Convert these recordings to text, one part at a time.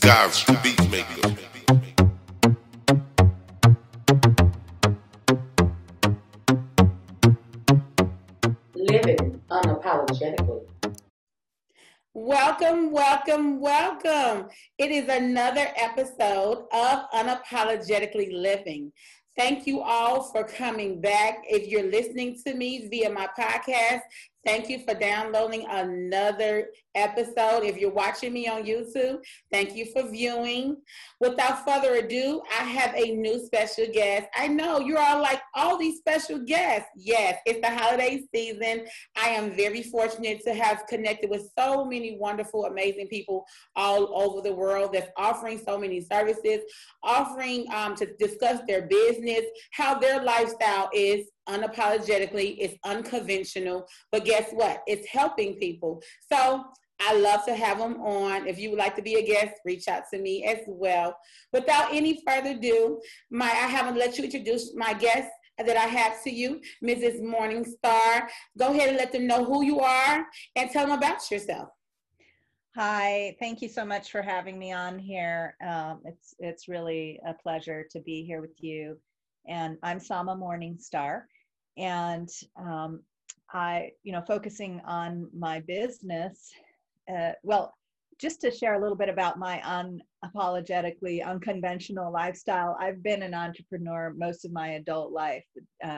God's beat maker. Living unapologetically. Welcome, welcome, welcome. It is another episode of Unapologetically Living. Thank you all for coming back. If you're listening to me via my podcast, thank you for downloading another episode. If you're watching me on YouTube, thank you for viewing. Without further ado, I have a new special guest. I know you're all like, all these special guests. Yes, it's the holiday season. I am very fortunate to have connected with so many wonderful, amazing people all over the world that's offering so many services, offering to discuss their business, how their lifestyle is unapologetically, it's unconventional, but guess what? It's helping people. So I love to have them on. If you would like to be a guest, reach out to me as well. Without any further ado, I haven't let you introduce my guest that I have to you, Mrs. Morningstar. Go ahead and let them know who you are and tell them about yourself. Hi, thank you so much for having me on here. It's really a pleasure to be here with you. And I'm Sama Morningstar, and focusing on my business. Just to share a little bit about my unapologetically unconventional lifestyle. I've been an entrepreneur most of my adult life.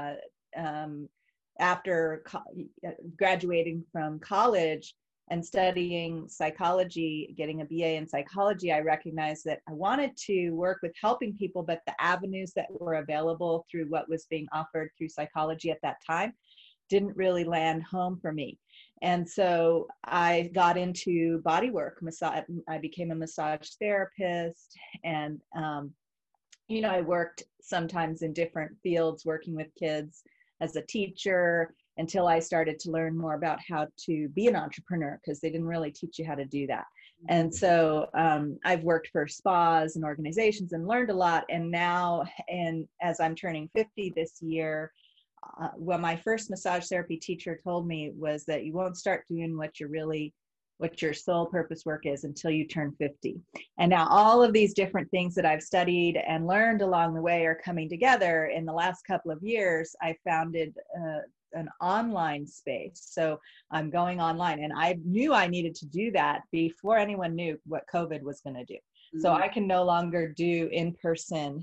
After graduating from college and studying psychology, getting a BA in psychology, I recognized that I wanted to work with helping people, but the avenues that were available through what was being offered through psychology at that time didn't really land home for me. And so I got into body work, massage. I became a massage therapist, and I worked sometimes in different fields, working with kids as a teacher, until I started to learn more about how to be an entrepreneur, because they didn't really teach you how to do that. And so I've worked for spas and organizations and learned a lot. And now, as I'm turning 50 this year, what my first massage therapy teacher told me was that you won't start doing what your sole purpose work is until you turn 50. And now all of these different things that I've studied and learned along the way are coming together. In the last couple of years, I founded an online space. So I'm going online, and I knew I needed to do that before anyone knew what COVID was going to do. Mm-hmm. So I can no longer do in-person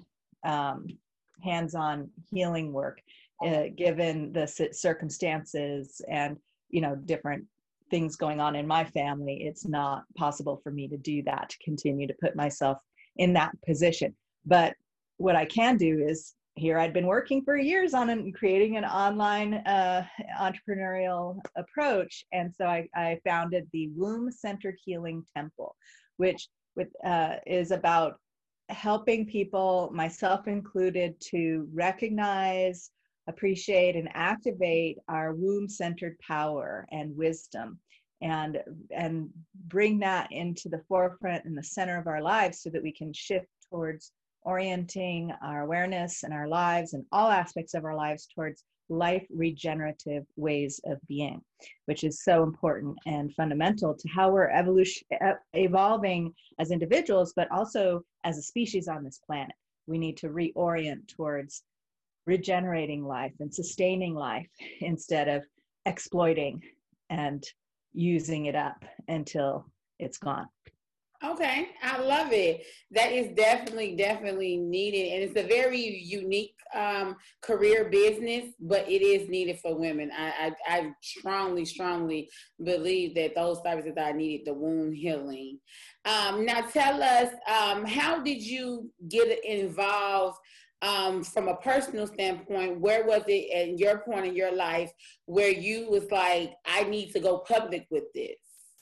hands-on healing work, given the circumstances and, different things going on in my family. It's not possible for me to do that, to continue to put myself in that position. But what I can do is, here I'd been working for years on creating an online entrepreneurial approach. And so I founded the Womb-Centered Healing Temple, which is about helping people, myself included, to recognize, appreciate, and activate our womb-centered power and wisdom, and bring that into the forefront and the center of our lives, so that we can shift towards orienting our awareness and our lives and all aspects of our lives towards life regenerative ways of being, which is so important and fundamental to how we're evolving as individuals, but also as a species on this planet. We need to reorient towards regenerating life and sustaining life, instead of exploiting and using it up until it's gone. Okay, I love it. That is definitely needed, and it's a very unique career business, but it is needed for women. I strongly believe that those services are needed, the wound healing. Now tell us, how did you get involved from a personal standpoint? Where was it at your point in your life where you was like, I need to go public with this?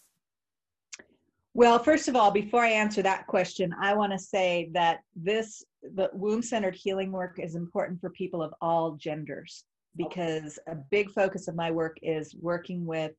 Well, first of all, before I answer that question, I want to say that the womb-centered healing work is important for people of all genders, because a big focus of my work is working with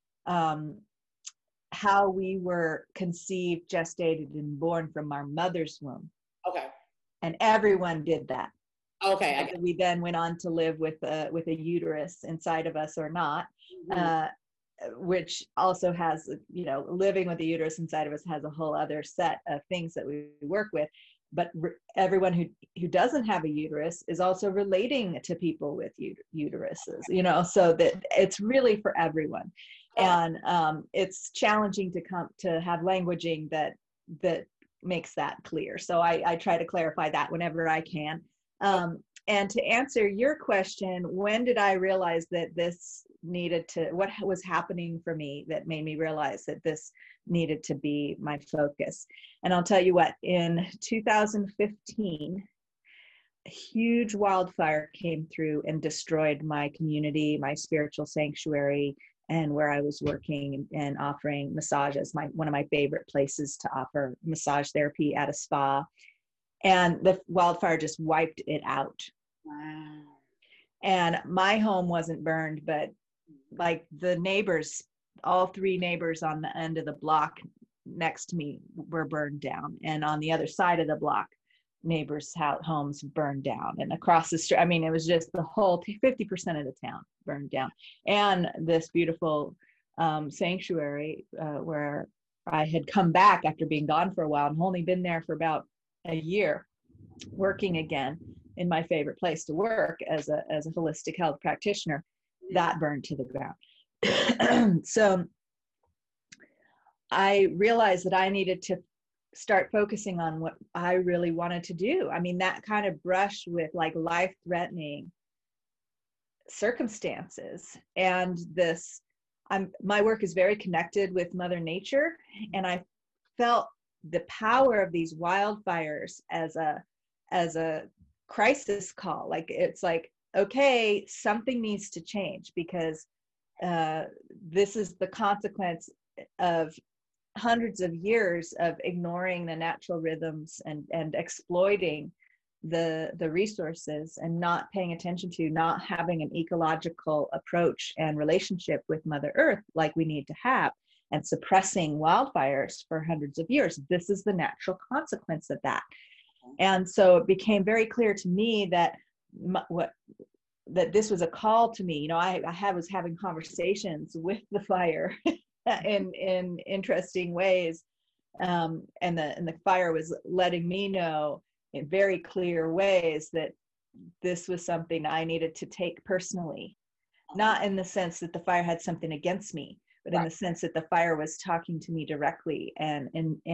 how we were conceived, gestated, and born from our mother's womb. Okay. And everyone did that. Okay. We then went on to live with a uterus inside of us or not. Mm-hmm. which also has, living with the uterus inside of us has a whole other set of things that we work with. But everyone who doesn't have a uterus is also relating to people with uteruses, so that it's really for everyone. And it's challenging to have languaging that makes that clear. So I try to clarify that whenever I can. And to answer your question, when did I realize that what was happening for me that made me realize that this needed to be my focus? And I'll tell you what, in 2015, a huge wildfire came through and destroyed my community, my spiritual sanctuary, and where I was working and offering massage as one of my favorite places to offer massage therapy at a spa. And the wildfire just wiped it out. Wow. And my home wasn't burned, but like the neighbors, all three neighbors on the end of the block next to me were burned down. And on the other side of the block, neighbors' homes burned down. And across the street, I mean, it was just the whole 50% of the town burned down. And this beautiful sanctuary where I had come back after being gone for a while and only been there for about a year, working again in my favorite place to work as a holistic health practitioner, that burned to the ground. So I realized that I needed to start focusing on what I really wanted to do. I mean, that kind of brushed with like life-threatening circumstances. And my work is very connected with Mother Nature. And I felt the power of these wildfires as a crisis call. Like, it's like, okay, something needs to change, because this is the consequence of hundreds of years of ignoring the natural rhythms and exploiting the resources and not paying attention to, not having an ecological approach and relationship with Mother Earth like we need to have, and suppressing wildfires for hundreds of years. This is the natural consequence of that. And so it became very clear to me that that this was a call to me. I was having conversations with the fire in interesting ways, and the fire was letting me know in very clear ways that this was something I needed to take personally, not in the sense that the fire had something against me, but in the sense that the fire was talking to me directly and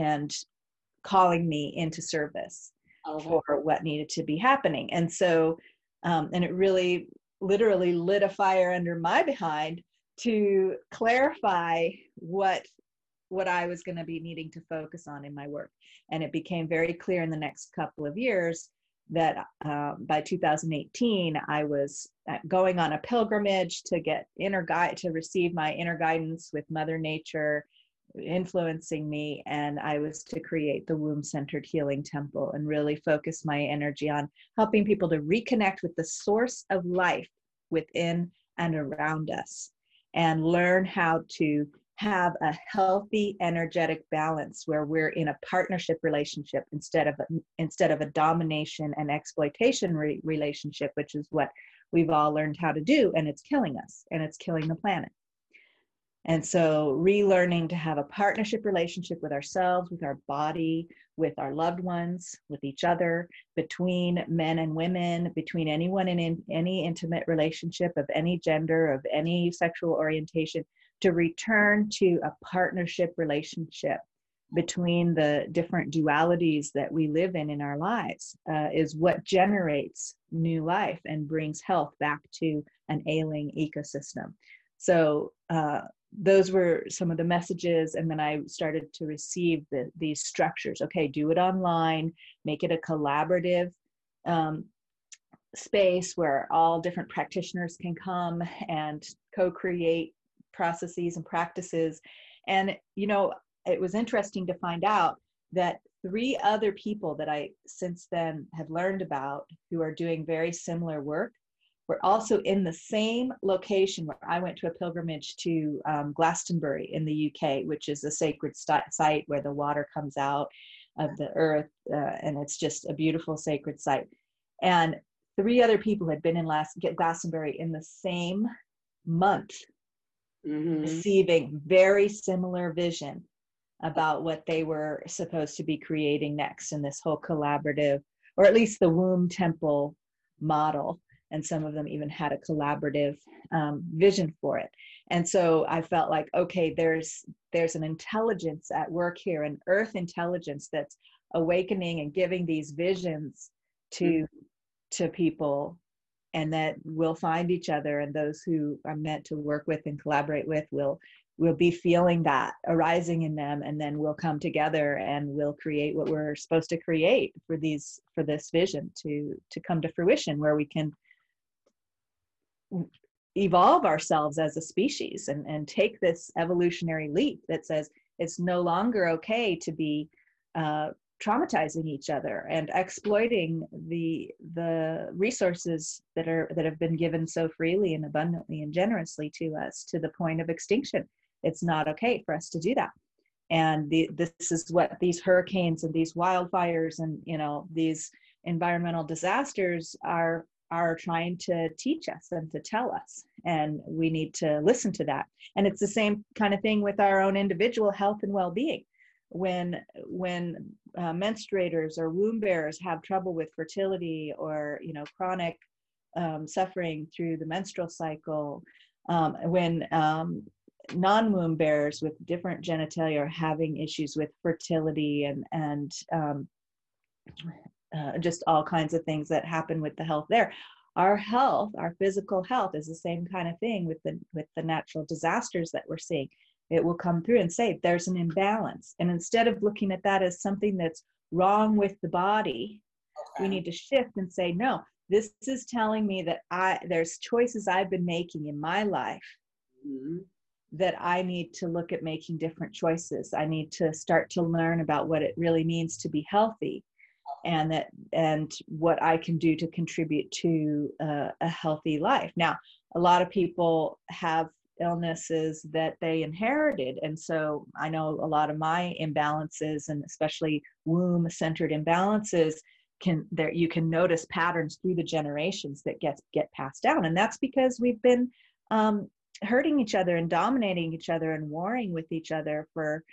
calling me into service for what needed to be happening. And so, and it really literally lit a fire under my behind to clarify what I was going to be needing to focus on in my work. And it became very clear in the next couple of years that by 2018, I was going on a pilgrimage to get to receive my inner guidance with Mother Nature influencing me. And I was to create the Womb-Centered Healing Temple and really focus my energy on helping people to reconnect with the source of life within and around us, and learn how to have a healthy energetic balance where we're in a partnership relationship instead of a domination and exploitation relationship, which is what we've all learned how to do, and it's killing us and it's killing the planet. And so relearning to have a partnership relationship with ourselves, with our body, with our loved ones, with each other, between men and women, between anyone in any intimate relationship of any gender, of any sexual orientation, to return to a partnership relationship between the different dualities that we live in our lives is what generates new life and brings health back to an ailing ecosystem. So those were some of the messages. And then I started to receive these structures. Okay, do it online, make it a collaborative space where all different practitioners can come and co-create processes and practices. And, it was interesting to find out that 3 other people that I since then have learned about who are doing very similar work were also in the same location where I went to a pilgrimage to Glastonbury in the UK, which is a sacred site where the water comes out of the earth, and it's just a beautiful sacred site. And 3 other people had been in Glastonbury in the same month receiving very similar vision about what they were supposed to be creating next in this whole collaborative, or at least the womb temple model. And some of them even had a collaborative vision for it. And so I felt like, okay, there's an intelligence at work here, an earth intelligence that's awakening and giving these visions to people, and that we'll find each other, and those who are meant to work with and collaborate with will be feeling that arising in them, and then we'll come together and we'll create what we're supposed to create for this vision to come to fruition, where we can evolve ourselves as a species and take this evolutionary leap that says it's no longer okay to be traumatizing each other and exploiting the resources that have been given so freely and abundantly and generously to us to the point of extinction. It's not okay for us to do that. And this is what these hurricanes and these wildfires and these environmental disasters are trying to teach us and to tell us, and we need to listen to that. And it's the same kind of thing with our own individual health and well-being. When menstruators or womb bearers have trouble with fertility, or chronic suffering through the menstrual cycle, when non-womb bearers with different genitalia are having issues with fertility and just all kinds of things that happen with the health there. Our health, our physical health, is the same kind of thing with the natural disasters that we're seeing. It will come through and say there's an imbalance. And instead of looking at that as something that's wrong with the body, we need to shift and say, no, this is telling me that there's choices I've been making in my life that I need to look at making different choices. I need to start to learn about what it really means to be healthy, and what I can do to contribute to a healthy life. Now, a lot of people have illnesses that they inherited, and so I know a lot of my imbalances, and especially womb-centered imbalances, you can notice patterns through the generations that get passed down, and that's because we've been hurting each other and dominating each other and warring with each other for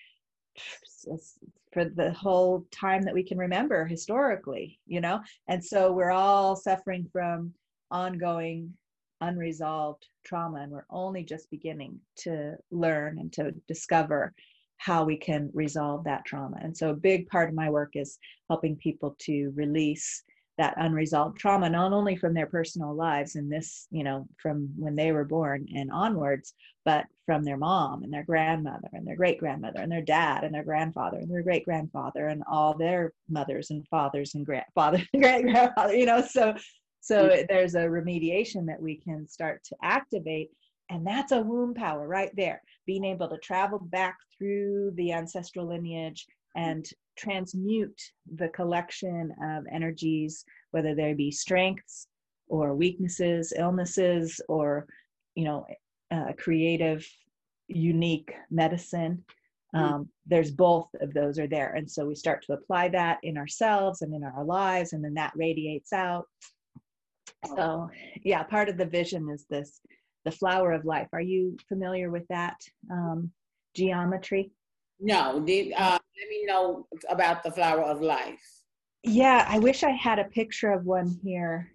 the whole time that we can remember historically, and so we're all suffering from ongoing unresolved trauma, and we're only just beginning to learn and to discover how we can resolve that trauma. And so a big part of my work is helping people to release that unresolved trauma, not only from their personal lives and this, from when they were born and onwards, but from their mom and their grandmother and their great-grandmother and their dad and their grandfather and their great-grandfather and all their mothers and fathers and grandfather and great-grandfather, so there's a remediation that we can start to activate. And that's a womb power right there, being able to travel back through the ancestral lineage and transmute the collection of energies, whether they be strengths or weaknesses, illnesses, or creative, unique medicine. There's both of those are there, and so we start to apply that in ourselves and in our lives, and then that radiates out. So yeah, part of the vision is the flower of life. Are you familiar with that geometry? No. Let me know about the flower of life. Yeah, I wish I had a picture of one here.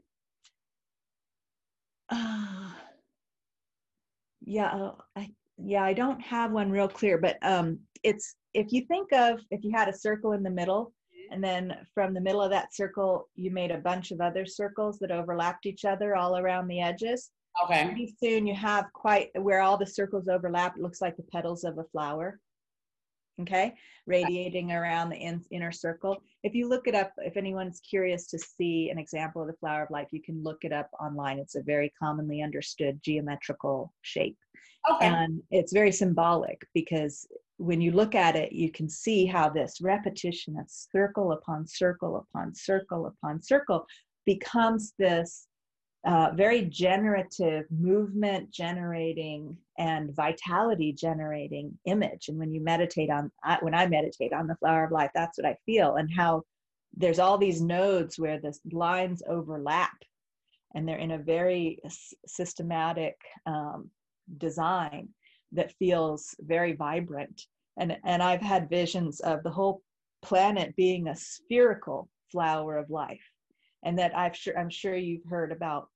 I don't have one real clear, but it's, if you had a circle in the middle, and then from the middle of that circle, you made a bunch of other circles that overlapped each other all around the edges. Okay. Pretty soon you have where all the circles overlap, it looks like the petals of a flower. Okay, radiating around the inner circle. If you look it up, if anyone's curious to see an example of the flower of life, you can look it up online. It's a very commonly understood geometrical shape. Okay. And it's very symbolic, because when you look at it, you can see how this repetition of circle upon circle upon circle upon circle becomes this very generative, movement generating and vitality generating image. And when I meditate on the flower of life, that's what I feel, and how there's all these nodes where the lines overlap, and they're in a very systematic design that feels very vibrant. And I've had visions of the whole planet being a spherical flower of life. And that I'm sure you've heard about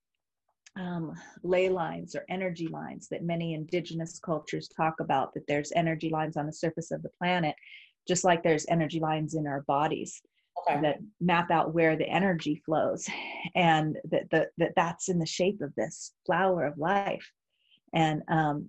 ley lines or energy lines that many indigenous cultures talk about, that there's energy lines on the surface of the planet, just like there's energy lines in our bodies. Okay. That map out where the energy flows, and that's in the shape of this flower of life. And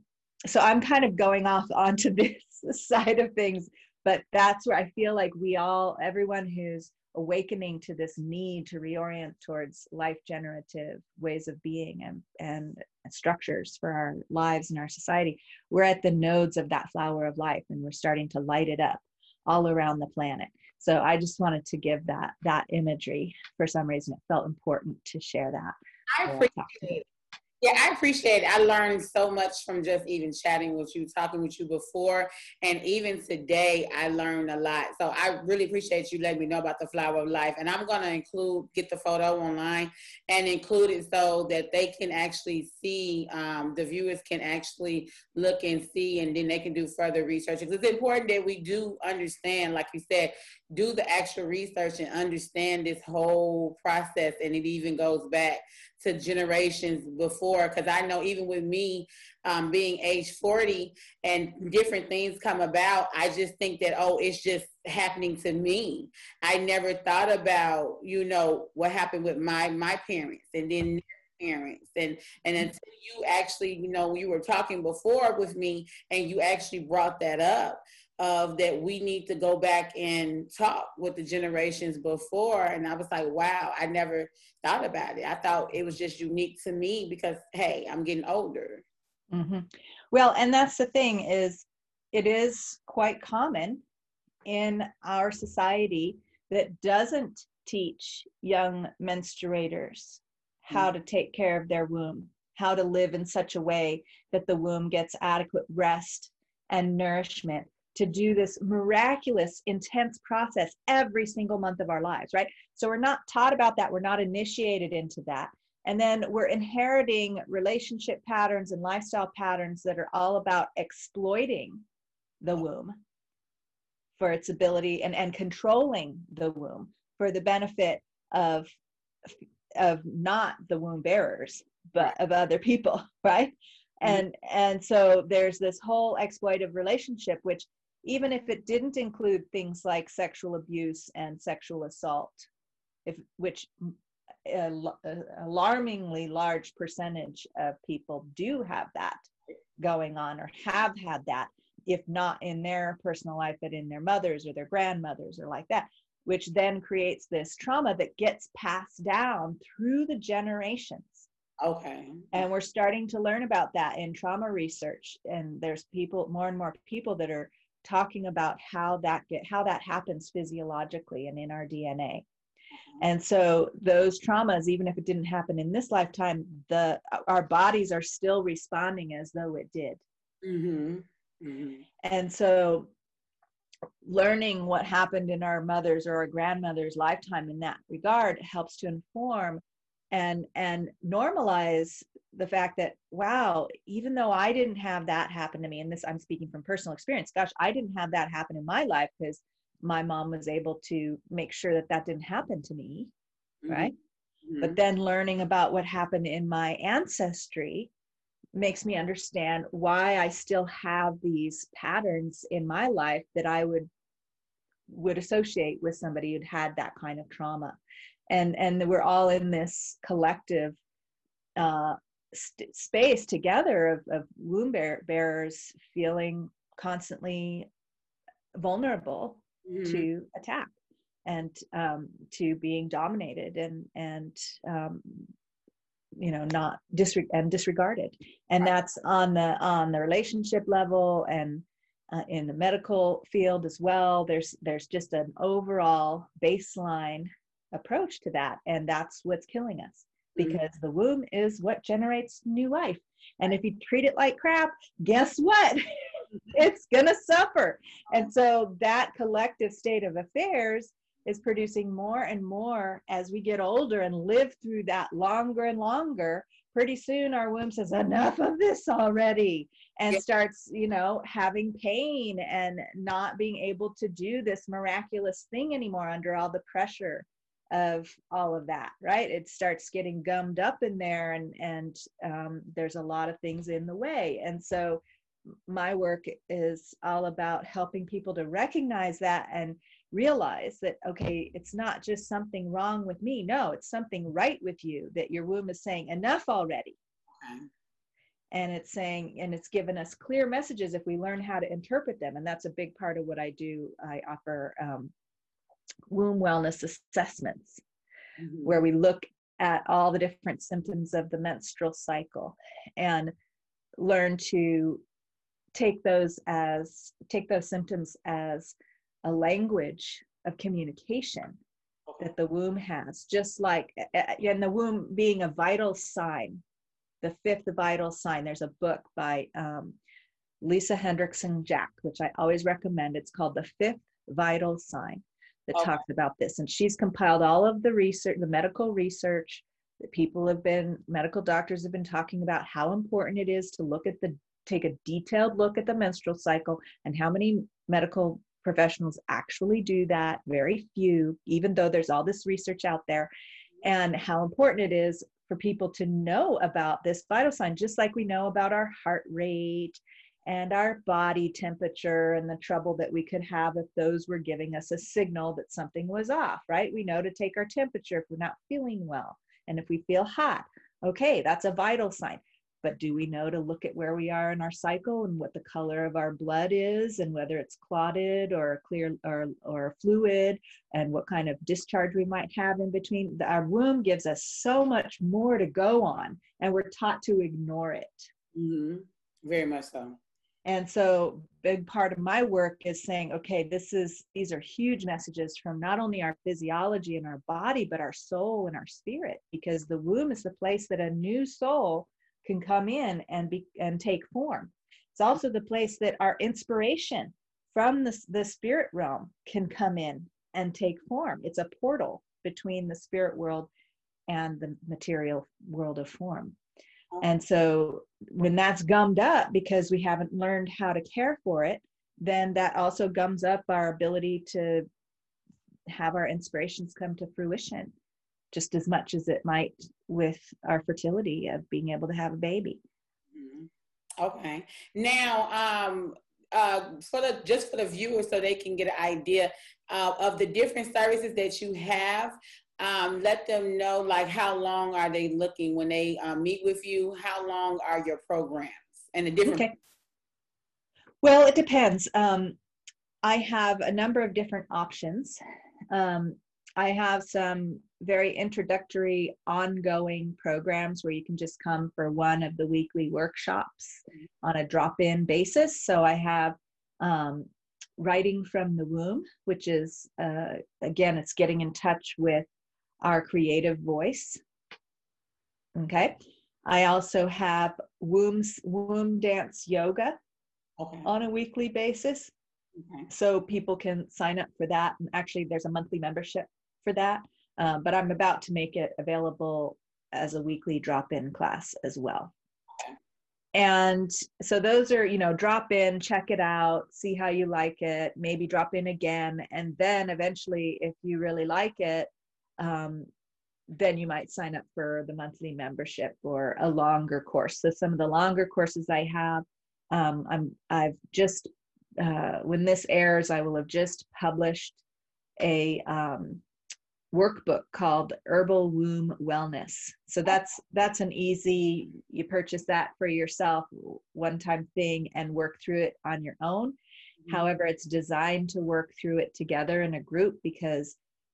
so I'm kind of going off onto this side of things, but that's where I feel like everyone who's awakening to this need to reorient towards life generative ways of being and structures for our lives and our society, we're at the nodes of that flower of life, and we're starting to light it up all around the planet. So I just wanted to give that imagery. For some reason, it felt important to share that. I appreciate it. Yeah, I appreciate it. I learned so much from just even chatting with you, talking with you before, and even today I learned a lot. So I really appreciate you letting me know about the flower of life. And I'm going to get the photo online and include it so that they can actually see, the viewers can actually look and see, and then they can do further research. It's important that we do understand, like you said, do the actual research and understand this whole process. And it even goes back to generations before, because I know even with me being age 40 and different things come about, I just think that, it's just happening to me. I never thought about, what happened with my parents and then their parents. And until you actually, you were talking before with me and you actually brought that up, of that we need to go back and talk with the generations before. And I was like, wow, I never thought about it. I thought it was just unique to me because, hey, I'm getting older. Mm-hmm. Well, and that's the thing, is it is quite common in our society that doesn't teach young menstruators how to take care of their womb, how to live in such a way that the womb gets adequate rest and nourishment to do this miraculous, intense process every single month of our lives, right? So we're not taught about that. We're not initiated into that. And then we're inheriting relationship patterns and lifestyle patterns that are all about exploiting the womb for its ability, and controlling the womb for the benefit of not the womb bearers, but of other people, right? And so there's this whole exploitive relationship, which, even if it didn't include things like sexual abuse and sexual assault, which alarmingly large percentage of people do have that going on, or have had that, if not in their personal life, but in their mothers or their grandmothers or like that, which then creates this trauma that gets passed down through the generations. Okay. And we're starting to learn about that in trauma research. And there's more and more people that are talking about how that happens physiologically and in our DNA. And so those traumas, even if it didn't happen in this lifetime, our bodies are still responding as though it did. Mm-hmm. Mm-hmm. And so learning what happened in our mother's or our grandmother's lifetime in that regard helps to inform and normalize the fact that, wow, even though I didn't have that happen to me, and this, I'm speaking from personal experience, gosh, I didn't have that happen in my life because my mom was able to make sure that didn't happen to me, right? Mm-hmm. But then learning about what happened in my ancestry makes me understand why I still have these patterns in my life that I would associate with somebody who'd had that kind of trauma. And we're all in this collective space together of womb bearers feeling constantly vulnerable to attack and to being dominated and not disregarded. And that's on the relationship level, and in the medical field as well. There's just an overall baseline approach to that, and that's what's killing us, because the womb is what generates new life. And if you treat it like crap, guess what? It's gonna suffer. And so that collective state of affairs is producing more and more as we get older and live through that longer and longer, pretty soon our womb says, enough of this already, and starts, having pain and not being able to do this miraculous thing anymore under all the pressure of all of that, right? It starts getting gummed up in there, and there's a lot of things in the way. And so my work is all about helping people to recognize that and realize that, okay, it's not just something wrong with me. No, it's something right with you, that your womb is saying enough already. Okay. And it's saying, and it's given us clear messages if we learn how to interpret them. And that's a big part of what I do. I offer womb wellness assessments, where we look at all the different symptoms of the menstrual cycle and learn to take those symptoms as a language of communication that the womb has, just like, and the womb being a vital sign, the fifth vital sign. There's a book by Lisa Hendrickson Jack, which I always recommend. It's called The Fifth Vital Sign, that talks about this. And she's compiled all of the research, the medical research that medical doctors have been talking about, how important it is to take a detailed look at the menstrual cycle, and how many medical professionals actually do that. Very few, even though there's all this research out there, and how important it is for people to know about this vital sign, just like we know about our heart rate and our body temperature and the trouble that we could have if those were giving us a signal that something was off, right? We know to take our temperature if we're not feeling well. And if we feel hot, okay, that's a vital sign. But do we know to look at where we are in our cycle and what the color of our blood is, and whether it's clotted or clear or fluid, and what kind of discharge we might have in between? Our womb gives us so much more to go on, and we're taught to ignore it. Mm-hmm. Very much so. And so big part of my work is saying, okay, these are huge messages from not only our physiology and our body, but our soul and our spirit, because the womb is the place that a new soul can come in and take form. It's also the place that our inspiration from the spirit realm can come in and take form. It's a portal between the spirit world and the material world of form. And so when that's gummed up because we haven't learned how to care for it, then that also gums up our ability to have our inspirations come to fruition, just as much as it might with our fertility of being able to have a baby. Okay. Now, just for the viewers, so they can get an idea of the different services that you have, let them know, like, how long are they looking when they meet with you? How long are your programs and the different? Okay. Well, it depends. I have a number of different options. I have some very introductory ongoing programs where you can just come for one of the weekly workshops on a drop-in basis. So I have Writing from the Womb, which is, again, it's getting in touch with our creative voice. Okay. I also have womb dance yoga on a weekly basis. Okay. So people can sign up for that. And actually, there's a monthly membership for that. But I'm about to make it available as a weekly drop-in class as well. Okay. And so those are, drop in, check it out, see how you like it, maybe drop in again. And then eventually, if you really like it, then you might sign up for the monthly membership or a longer course. So some of the longer courses I have, I've just, when this airs, I will have just published a workbook called Herbal Womb Wellness. So that's an easy, you purchase that for yourself, one-time thing, and work through it on your own. Mm-hmm. However, it's designed to work through it together in a group, because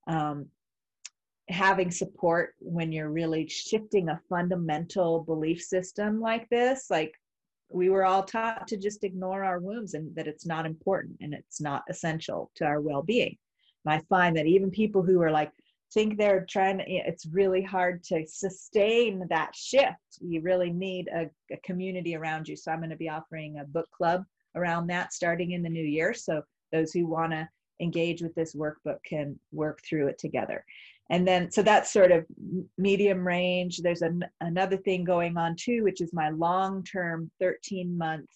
having support when you're really shifting a fundamental belief system like this, like we were all taught to just ignore our wombs and that it's not important and it's not essential to our well-being. And I find that even people who are like, think they're trying to, it's really hard to sustain that shift. You really need a community around you. So I'm going to be offering a book club around that starting in the new year. So those who want to engage with this workbook can work through it together. And then, so that's sort of medium range. There's another thing going on too, which is my long-term 13-month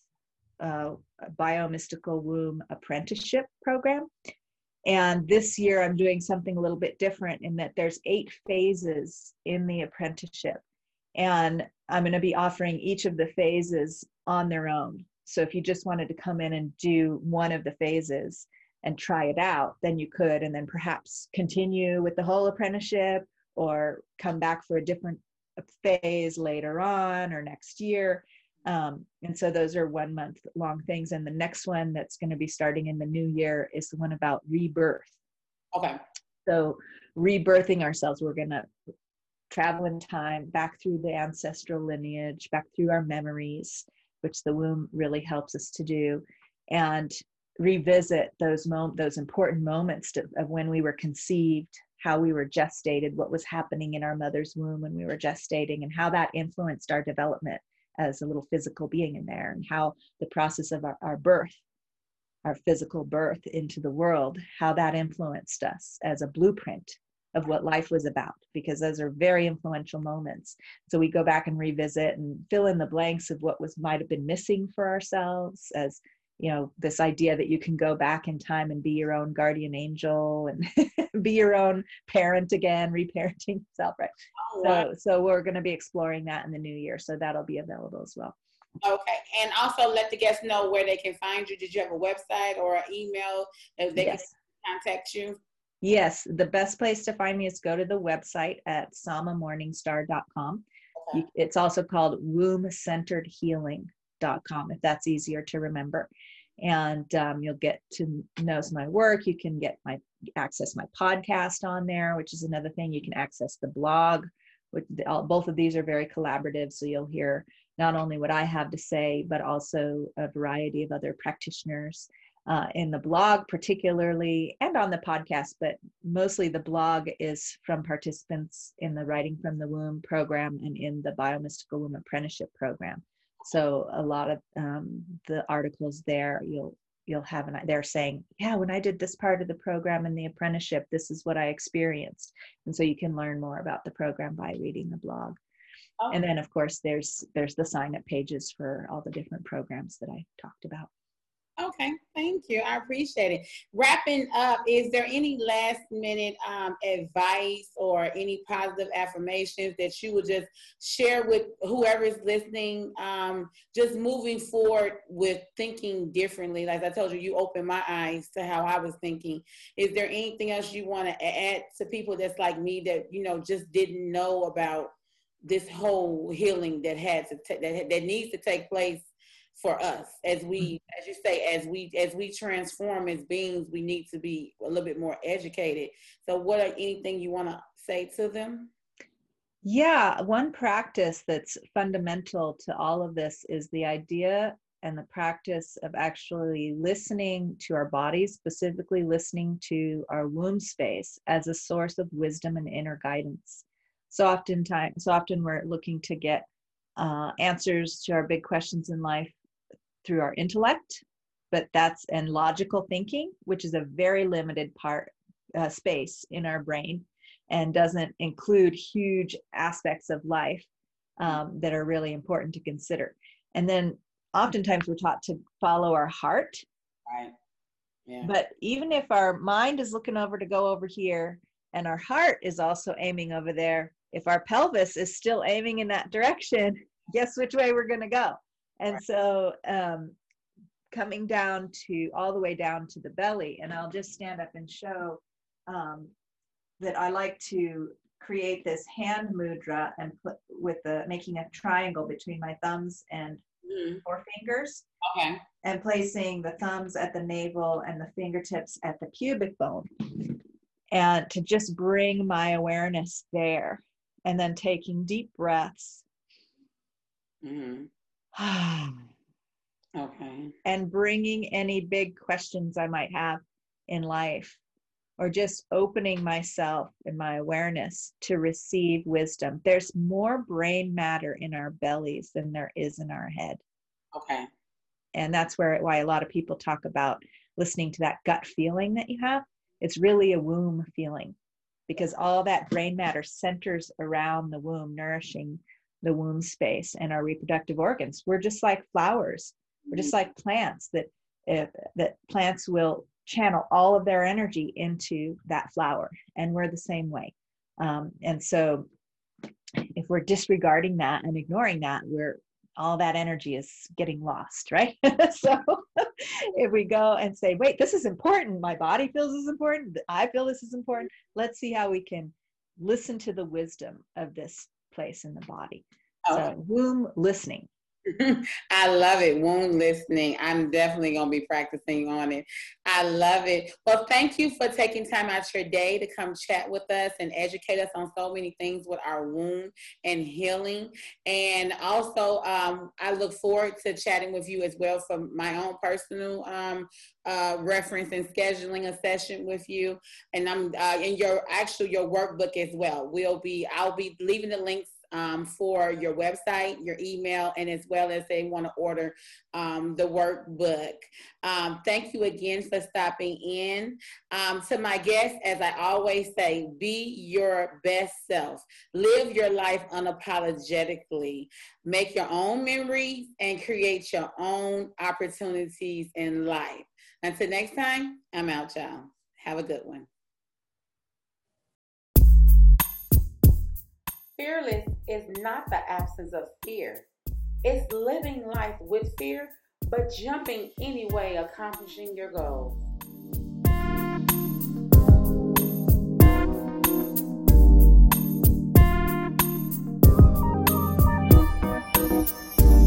biomystical womb apprenticeship program. And this year I'm doing something a little bit different in that there's 8 phases in the apprenticeship. And I'm going to be offering each of the phases on their own. So if you just wanted to come in and do one of the phases and try it out, then you could, and then perhaps continue with the whole apprenticeship or come back for a different phase later on or next year. And so those are 1 month long things. And the next one that's going to be starting in the new year is the one about rebirth. Okay. So rebirthing ourselves, we're going to travel in time back through the ancestral lineage, back through our memories, which the womb really helps us to do, and revisit those important moments of when we were conceived, how we were gestated, what was happening in our mother's womb when we were gestating, and how that influenced our development as a little physical being in there, and how the process of our birth, our physical birth into the world, how that influenced us as a blueprint of what life was about, because those are very influential moments. So we go back and revisit and fill in the blanks of what might have been missing for ourselves, as you know, this idea that you can go back in time and be your own guardian angel and be your own parent again, reparenting yourself, right? Oh, wow. So we're going to be exploring that in the new year. So that'll be available as well. Okay. And also let the guests know where they can find you. Did you have a website or an email that they can contact you? Yes. The best place to find me is go to the website at samamorningstar.com. Okay. It's also called wombcenteredhealing.com, if that's easier to remember. And you'll get to know my work. You can access my podcast on there, which is another thing. You can access the blog, which both of these are very collaborative. So you'll hear not only what I have to say, but also a variety of other practitioners in the blog particularly, and on the podcast, but mostly the blog is from participants in the Writing from the Womb program and in the Biomystical Womb Apprenticeship program. So a lot of the articles there, you'll have they're saying, yeah, when I did this part of the program in the apprenticeship, this is what I experienced. And so you can learn more about the program by reading the blog. Oh. And then of course there's the sign up pages for all the different programs that I talked about. Okay, thank you. I appreciate it. Wrapping up, is there any last minute advice or any positive affirmations that you would just share with whoever is listening, just moving forward with thinking differently? Like I told you, you opened my eyes to how I was thinking. Is there anything else you want to add to people that's like me that, you know, just didn't know about this whole healing that that needs to take place for us as we, as you say, as we transform as beings, we need to be a little bit more educated. So what are anything you want to say to them? Yeah, one practice that's fundamental to all of this is the idea and the practice of actually listening to our bodies, specifically listening to our womb space as a source of wisdom and inner guidance. So often we're looking to get answers to our big questions in life through our intellect, and logical thinking, which is a very limited space in our brain and doesn't include huge aspects of life that are really important to consider. And then oftentimes we're taught to follow our heart. Right. Yeah. But even if our mind is looking over to go over here and our heart is also aiming over there, if our pelvis is still aiming in that direction, guess which way we're going to go? And so coming down all the way down to the belly, and I'll just stand up and show that I like to create this hand mudra and making a triangle between my thumbs and forefingers. Okay. And placing the thumbs at the navel and the fingertips at the pubic bone. And to just bring my awareness there, and then taking deep breaths. Mm-hmm. Okay. And bringing any big questions I might have in life, or just opening myself and my awareness to receive wisdom. There's more brain matter in our bellies than there is in our head. Okay. And that's why a lot of people talk about listening to that gut feeling that you have, it's really a womb feeling, because all that brain matter centers around the womb, nourishing the womb space and our reproductive organs. We're just like flowers. We're just like plants, that plants will channel all of their energy into that flower, and we're the same way. And so if we're disregarding that and ignoring that, all that energy is getting lost, right? So if we go and say, wait, this is important, my body feels this is important, I feel this is important, let's see how we can listen to the wisdom of this place in the body. So womb listening. I love it. Womb listening. I'm definitely going to be practicing on it. I love it. Well, thank you for taking time out your day to come chat with us and educate us on so many things with our womb and healing. And also, I look forward to chatting with you as well for my own personal reference and scheduling a session with you. And I'm in your workbook as well. I'll be leaving the links for your website, your email, and as well as they want to order the workbook. Thank you again for stopping in. To my guests, as I always say, be your best self. Live your life unapologetically. Make your own memories and create your own opportunities in life. Until next time, I'm out, y'all. Have a good one. Fearless is not the absence of fear. It's living life with fear, but jumping anyway, accomplishing your goals.